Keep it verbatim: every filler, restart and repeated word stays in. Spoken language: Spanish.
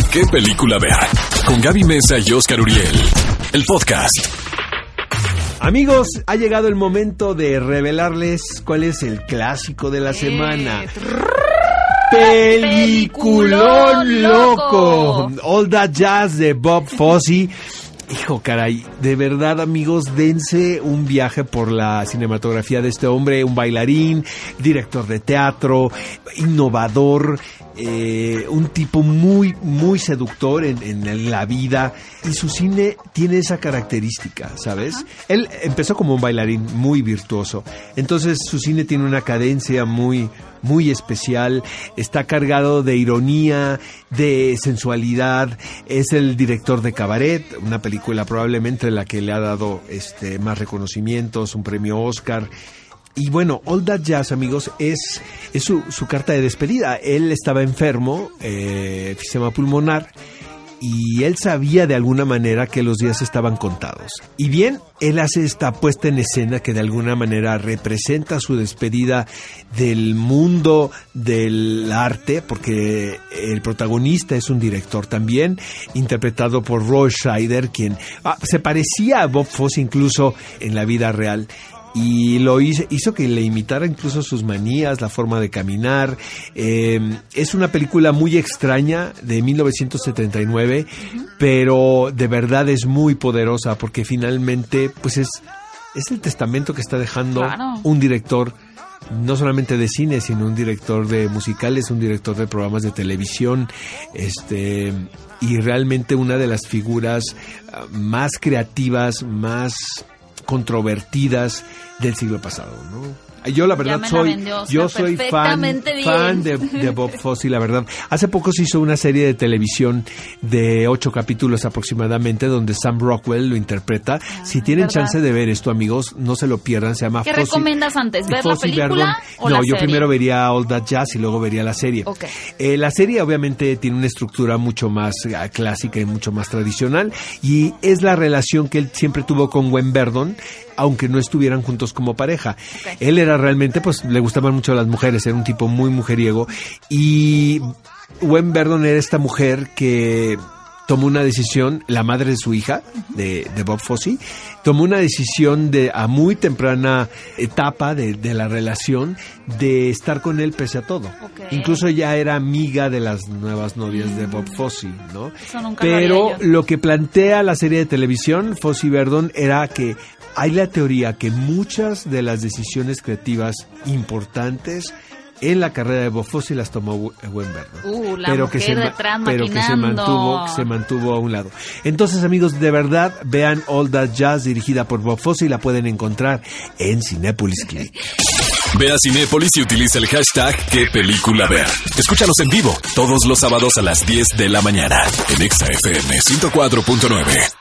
¿Qué película ver? Con Gaby Mesa y Oscar Uriel. El podcast. Amigos, ha llegado el momento de revelarles cuál es el clásico de la semana. ¡Peliculón loco! All That Jazz de Bob Fosse. Hijo, caray, de verdad, amigos, dense un viaje por la cinematografía de este hombre, un bailarín, director de teatro, innovador, eh, un tipo muy, muy seductor en, en la vida, y su cine tiene esa característica, ¿sabes? Uh-huh. Él empezó como un bailarín muy virtuoso, entonces su cine tiene una cadencia muy... muy especial, está cargado de ironía, de sensualidad, es el director de Cabaret, una película probablemente la que le ha dado este más reconocimientos, un premio Oscar. Y bueno, All That Jazz, amigos, es, es su, su carta de despedida. Él estaba enfermo, eh, enfisema pulmonar, y él sabía de alguna manera que los días estaban contados. Y bien, él hace esta puesta en escena que de alguna manera representa su despedida del mundo del arte, porque el protagonista es un director también, interpretado por Roy Scheider, quien ah, se parecía a Bob Fosse incluso en la vida real. Y lo hizo, hizo que le imitara incluso sus manías, la forma de caminar. Eh, es una película muy extraña de mil novecientos setenta y nueve, uh-huh. pero de verdad es muy poderosa porque finalmente pues es, es el testamento que está dejando claro. un director, no solamente de cine, sino un director de musicales, un director de programas de televisión, este y realmente una de las figuras uh, más creativas, más controvertidas del siglo pasado, ¿no? Yo la verdad soy vendió, yo soy fan, fan de, de Bob Fosse, la verdad. Hace poco se hizo una serie de televisión de ocho capítulos aproximadamente donde Sam Rockwell lo interpreta. Ah, si tienen ¿verdad? chance de ver esto, amigos, no se lo pierdan, se llama ¿Qué Fosse, recomiendas antes? ¿Ver Fosse la película Verdon. o no, la yo serie? primero vería All That Jazz y luego vería la serie. Okay. Eh, la serie obviamente tiene una estructura mucho más uh, clásica y mucho más tradicional y es la relación que él siempre tuvo con Gwen Verdon, aunque no estuvieran juntos como pareja. Okay. Él era realmente, pues, le gustaban mucho a las mujeres, era un tipo muy mujeriego, y Gwen Verdon era esta mujer que tomó una decisión, la madre de su hija, de, de Bob Fosse, tomó una decisión de a muy temprana etapa de, de la relación de estar con él pese a todo. Okay. Incluso ya era amiga de las nuevas novias mm. de Bob Fosse, ¿no? Pero lo, lo que plantea la serie de televisión, Fosse y Verdon, era que hay la teoría que muchas de las decisiones creativas importantes en la carrera de Bob Fosse las tomó Gwen Verdon, uh, la pero, mujer que se, detrás, pero que se mantuvo, que se mantuvo a un lado. Entonces, amigos, de verdad, vean All That Jazz, dirigida por Bob Fosse, y la pueden encontrar en Cinépolis Click. Ve a Cinépolis y utiliza el hashtag ¿Qué película ver? Escúchanos en vivo todos los sábados a las diez de la mañana en Exa F M ciento cuatro punto nueve.